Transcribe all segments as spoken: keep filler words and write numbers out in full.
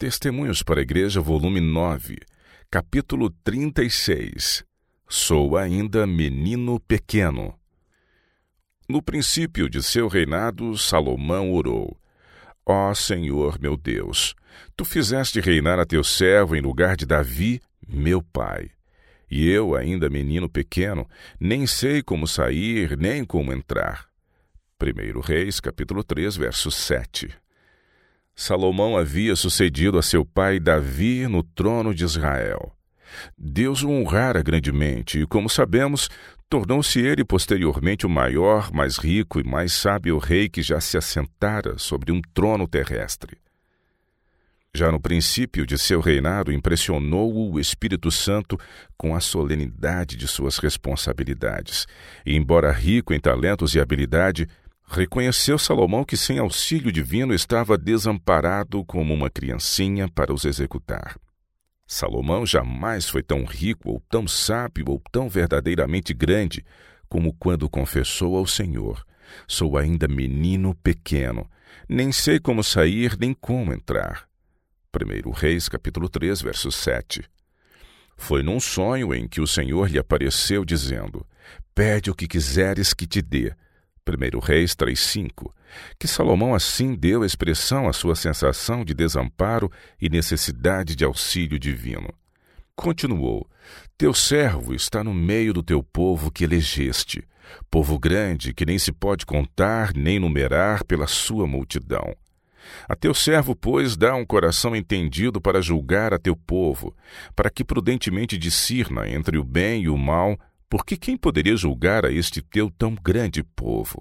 Testemunhos para a Igreja, volume nove, capítulo trinta e seis. Sou ainda menino pequeno. No princípio de seu reinado, Salomão orou: Ó Senhor meu Deus, tu fizeste reinar a teu servo em lugar de Davi, meu pai. E eu, ainda menino pequeno, nem sei como sair, nem como entrar. primeiro Reis, capítulo três, verso sete. Salomão havia sucedido a seu pai Davi no trono de Israel. Deus o honrara grandemente e, como sabemos, tornou-se ele posteriormente o maior, mais rico e mais sábio rei que já se assentara sobre um trono terrestre. Já no princípio de seu reinado, impressionou-o o Espírito Santo com a solenidade de suas responsabilidades. E, embora rico em talentos e habilidade, reconheceu Salomão que sem auxílio divino estava desamparado como uma criancinha para os executar. Salomão jamais foi tão rico ou tão sábio ou tão verdadeiramente grande como quando confessou ao Senhor: Sou ainda menino pequeno, nem sei como sair nem como entrar. primeiro Reis, capítulo três, verso sete. Foi num sonho em que o Senhor lhe apareceu dizendo: Pede o que quiseres que te dê. primeiro Reis três, cinco, que Salomão assim deu expressão à sua sensação de desamparo e necessidade de auxílio divino. Continuou: Teu servo está no meio do teu povo que elegeste, povo grande que nem se pode contar nem numerar pela sua multidão. A teu servo, pois, dá um coração entendido para julgar a teu povo, para que prudentemente discirna entre o bem e o mal, porque quem poderia julgar a este teu tão grande povo?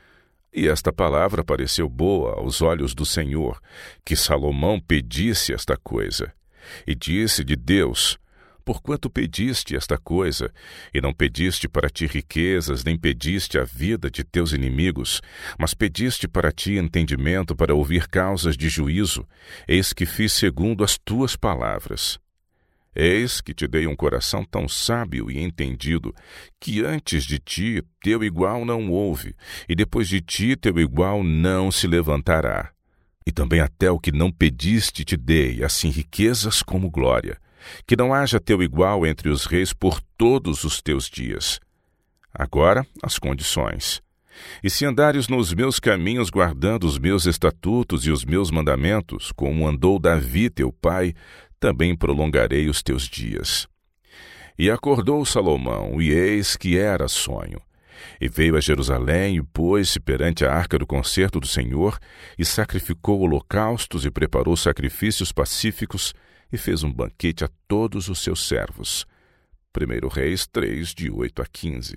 E esta palavra pareceu boa aos olhos do Senhor, que Salomão pedisse esta coisa. E disse de Deus: Porquanto pediste esta coisa, e não pediste para ti riquezas, nem pediste a vida de teus inimigos, mas pediste para ti entendimento para ouvir causas de juízo, eis que fiz segundo as tuas palavras. Eis que te dei um coração tão sábio e entendido, que antes de ti teu igual não houve, e depois de ti teu igual não se levantará. E também até o que não pediste te dei, assim riquezas como glória, que não haja teu igual entre os reis por todos os teus dias. Agora, as condições. E se andares nos meus caminhos, guardando os meus estatutos e os meus mandamentos, como andou Davi teu pai, também prolongarei os teus dias. E acordou Salomão, e eis que era sonho. E veio a Jerusalém, e pôs-se perante a arca do concerto do Senhor, e sacrificou holocaustos, e preparou sacrifícios pacíficos, e fez um banquete a todos os seus servos. primeiro Reis três, de oito a quinze.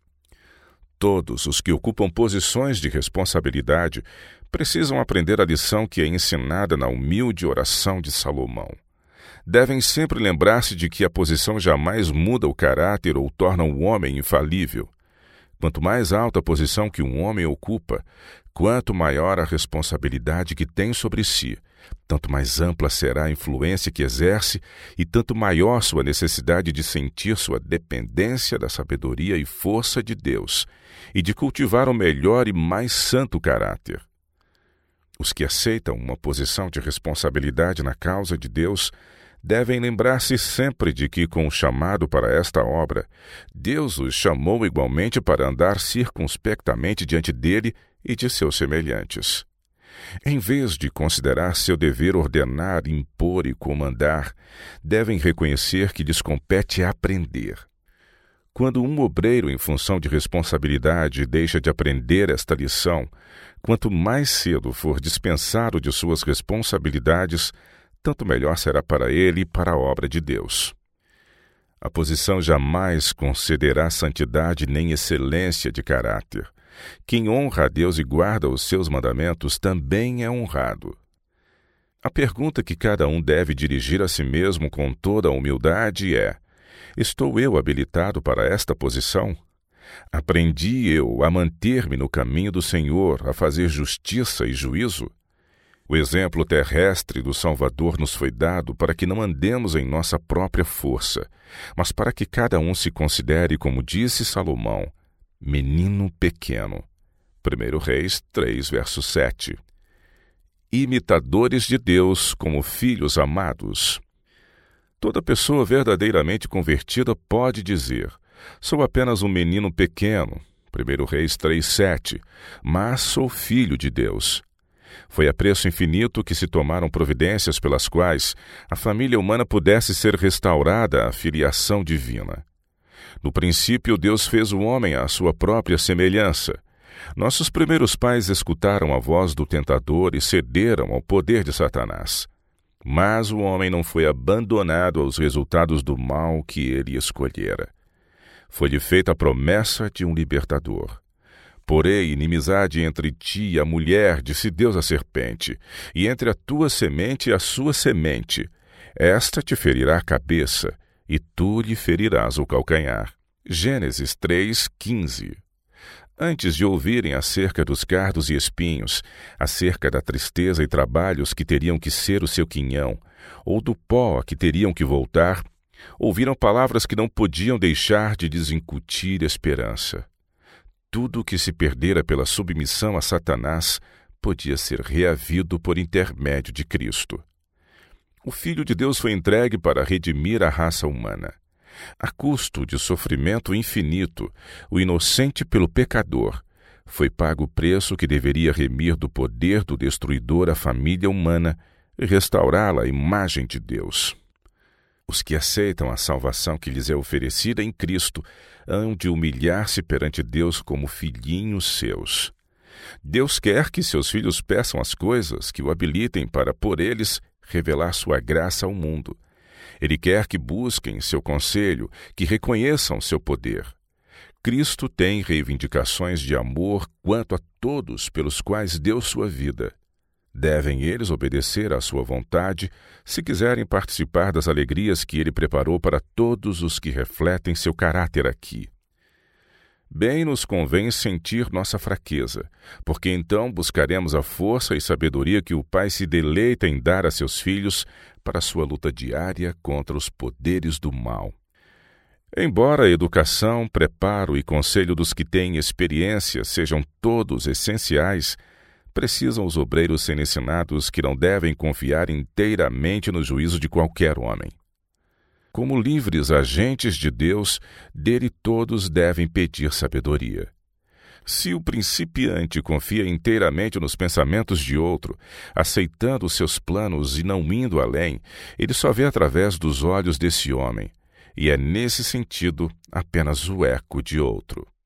Todos os que ocupam posições de responsabilidade precisam aprender a lição que é ensinada na humilde oração de Salomão. Devem sempre lembrar-se de que a posição jamais muda o caráter ou torna o homem infalível. Quanto mais alta a posição que um homem ocupa, quanto maior a responsabilidade que tem sobre si, tanto mais ampla será a influência que exerce e tanto maior sua necessidade de sentir sua dependência da sabedoria e força de Deus e de cultivar o melhor e mais santo caráter. Os que aceitam uma posição de responsabilidade na causa de Deus devem lembrar-se sempre de que, com o chamado para esta obra, Deus os chamou igualmente para andar circunspectamente diante dele e de seus semelhantes. Em vez de considerar seu dever ordenar, impor e comandar, devem reconhecer que lhes compete aprender. Quando um obreiro em função de responsabilidade deixa de aprender esta lição, quanto mais cedo for dispensado de suas responsabilidades, tanto melhor será para ele e para a obra de Deus. A posição jamais concederá santidade nem excelência de caráter. Quem honra a Deus e guarda os seus mandamentos também é honrado. A pergunta que cada um deve dirigir a si mesmo com toda a humildade é: estou eu habilitado para esta posição? Aprendi eu a manter-me no caminho do Senhor, a fazer justiça e juízo? O exemplo terrestre do Salvador nos foi dado para que não andemos em nossa própria força, mas para que cada um se considere, como disse Salomão, menino pequeno. primeiro Reis três, verso sete. imitadores de Deus como filhos amados. Toda pessoa verdadeiramente convertida pode dizer: sou apenas um menino pequeno, primeiro Reis três, sete, mas sou filho de Deus. Foi a preço infinito que se tomaram providências pelas quais a família humana pudesse ser restaurada à filiação divina. No princípio, Deus fez o homem à sua própria semelhança. Nossos primeiros pais escutaram a voz do tentador e cederam ao poder de Satanás. Mas o homem não foi abandonado aos resultados do mal que ele escolhera. Foi-lhe feita a promessa de um libertador. Porém, inimizade entre ti e a mulher, disse Deus à serpente, e entre a tua semente e a sua semente. Esta te ferirá a cabeça, e tu lhe ferirás o calcanhar. Gênesis três, quinze. Antes de ouvirem acerca dos cardos e espinhos, acerca da tristeza e trabalhos que teriam que ser o seu quinhão, ou do pó a que teriam que voltar, ouviram palavras que não podiam deixar de lhes incutir esperança. Tudo o que se perdera pela submissão a Satanás podia ser reavido por intermédio de Cristo. O Filho de Deus foi entregue para redimir a raça humana. A custo de sofrimento infinito, o inocente pelo pecador, foi pago o preço que deveria remir do poder do destruidor a família humana e restaurá-la à imagem de Deus. Os que aceitam a salvação que lhes é oferecida em Cristo hão de humilhar-se perante Deus como filhinhos seus. Deus quer que seus filhos peçam as coisas que o habilitem para, por eles, revelar sua graça ao mundo. Ele quer que busquem seu conselho, que reconheçam seu poder. Cristo tem reivindicações de amor quanto a todos pelos quais deu sua vida. Devem eles obedecer à sua vontade, se quiserem participar das alegrias que ele preparou para todos os que refletem seu caráter aqui. Bem nos convém sentir nossa fraqueza, porque então buscaremos a força e sabedoria que o Pai se deleita em dar a seus filhos para a sua luta diária contra os poderes do mal. Embora a educação, preparo e conselho dos que têm experiência sejam todos essenciais, precisam os obreiros ser ensinados que não devem confiar inteiramente no juízo de qualquer homem. Como livres agentes de Deus, dele todos devem pedir sabedoria. Se o principiante confia inteiramente nos pensamentos de outro, aceitando os seus planos e não indo além, ele só vê através dos olhos desse homem, e é nesse sentido apenas o eco de outro.